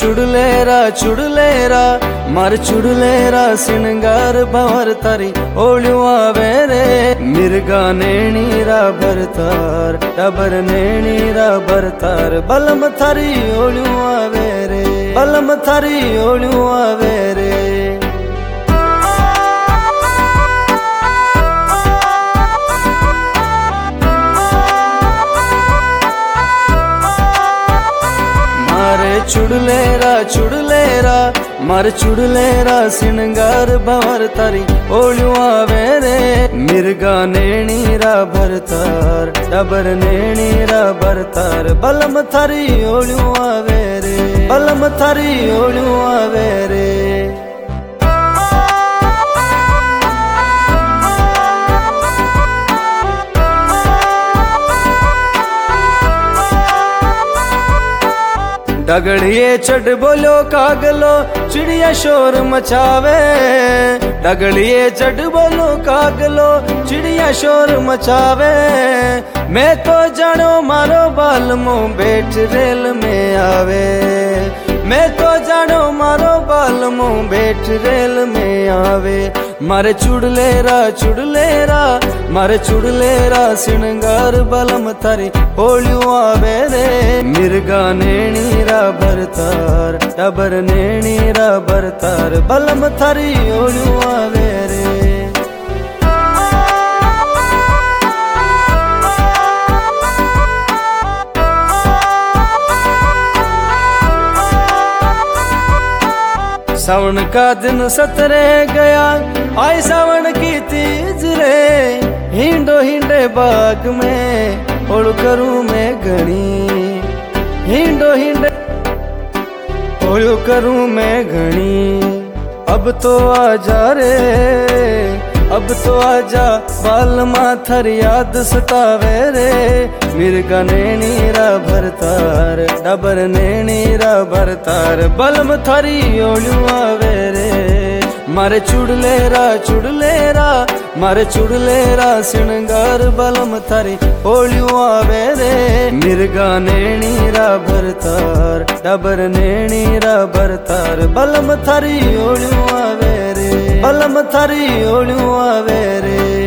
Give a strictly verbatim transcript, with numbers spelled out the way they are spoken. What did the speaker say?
चुड़लेरा चुड़लेरा मार चुड़लेरा सिंगार भंवर तारी ओलियो आवे रे मिर्गा नेणीरा भरतार डबर नेणीरा भरतार बलम थारी ओलियो आवे रे बलम थारी ओलियो आवे रे। मारे चुड़लेरा चुड़लेरा मार चुड़लेरा सिंगार भंवर तारी ओलियो आवे रे मिर्गा नेणीरा भरतार डबर नेणीरा भरतार बलम थारी ओलियो आवे रे बलम थारी ओलियो आवे रे। डगड़िए चढ़ बोलो कागलो चिड़िया शोर मचावे डगड़िए चढ़ बोलो कागलो चिड़िया शोर मचावे मैं तो जानो मारो बालमो बैठ रेल में आवे मैं तो जानो मारो बालमो बैठ रेल में आवे मारे चुड़लेरा चुड़लेरा मारे चुड़लेरा सिंगार बलम थारी ओलियो आवे रे मिर्गा नेणीरा भरतार डबर नेणीरा भरतार बलम थारी ओलियो आवे रे। सावन का दिन सतरे गया आई सावन की तीज रे हिंडो हिंडे बाग में ओड़ करूं मैं घनी हिंडो हिंडे ओड़ करूं मैं घनी अब तो आजा रे अब तो आजा बालमा थर याद सतावे रे मिर्गा नेणीरा भरतार डबर नेणीरा भरतार बलम थारी ओलियो आवे रे मारे चुड़लेरा चुड़लेरा मारे चुड़लेरा सिंगार बलम थारी ओलियो आवे रे मिर्गा नेणीरा भरतार डबर नेणीरा भरतार बलम थारी ओलियो आवे रे बलम थारी ओलियो आवे रे।